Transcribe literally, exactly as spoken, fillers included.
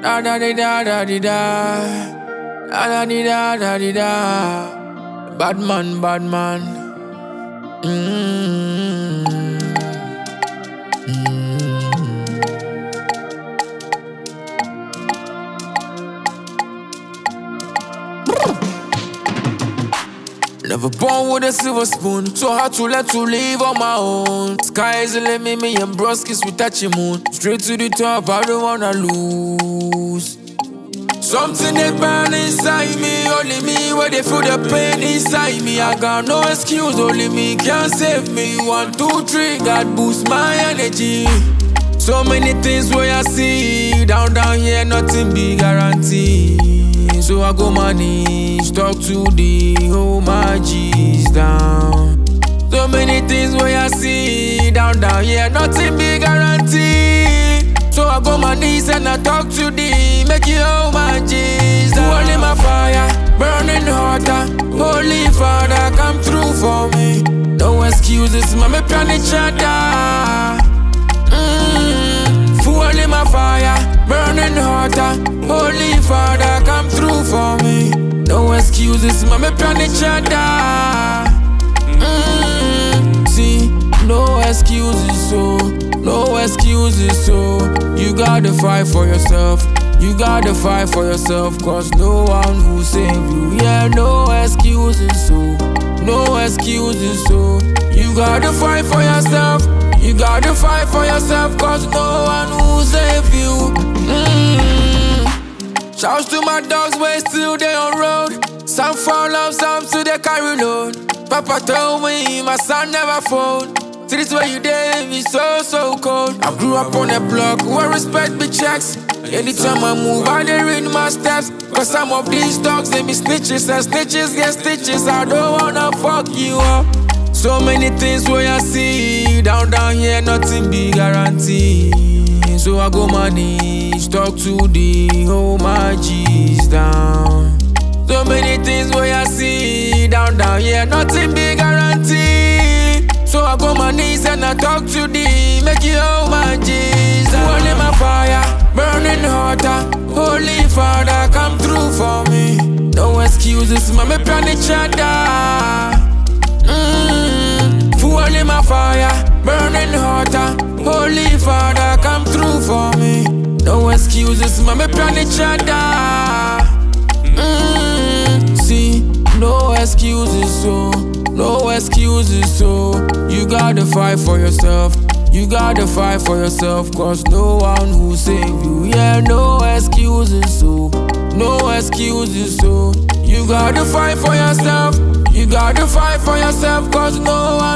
Da da di da da di da. Da da di da da di da. Bad man, bad man. Mm. Mm. Never born with a silver spoon, so hard to let to live on my own. Sky is the limit, me and broskis we touch the moon. Straight to the top, I don't wanna lose. Something they burn inside me, only me where they feel the pain inside me. I got no excuse, only me can save me. One, two, three, God boost my energy. So many things where I see, down, down here, nothing be guaranteed. So I go my knees, talk to the whole my G's down. So many things where I see, down, down here, nothing be guaranteed. So I go my knees and I talk to the make you hold my G's down. Holy my fire, burning hotter. Holy Father, come through for me. No excuses, mommy plan each other. Mm, fueling my fire, burning hotter. Holy Father, come through for me. No excuses, mommy plan each other. Mm, see, no excuses, so no excuses, so you gotta fight for yourself. You gotta fight for yourself, cause no one will save you. Yeah, no excuses, so no excuses, so you gotta fight for yourself. You gotta fight for yourself, cause no one will save you. Mm. Shouts to my dogs, way still they on road. Some fall off, some still they carry load. Papa told me my son never fold. See this way you did, me so, so cold. I grew up on a block where respect be checks. Anytime I move, I dey read my steps. Cause some of these dogs, they be snitches, and snitches get stitches. I don't wanna fuck you up. So many things where I see, down, down here, nothing be guaranteed. So I go my knees, talk to the whole my G's down. So many things where I see, down, down here, nothing be guaranteed. So I go my knees and I talk to the make you hold my G's down. Holy my fire, burning hotter. Holy Father, come through for me. No excuses, mommy plan each other. Mm, fueling my fire, burning hotter. Holy Father, come through for me. No excuses, mommy plan each other. Mm, see, no excuses, so no excuses, so you gotta fight for yourself. You gotta fight for yourself, cause no one will save you. Yeah, no excuses, so no excuses, so you gotta fight for yourself. You gotta fight for yourself, cause no one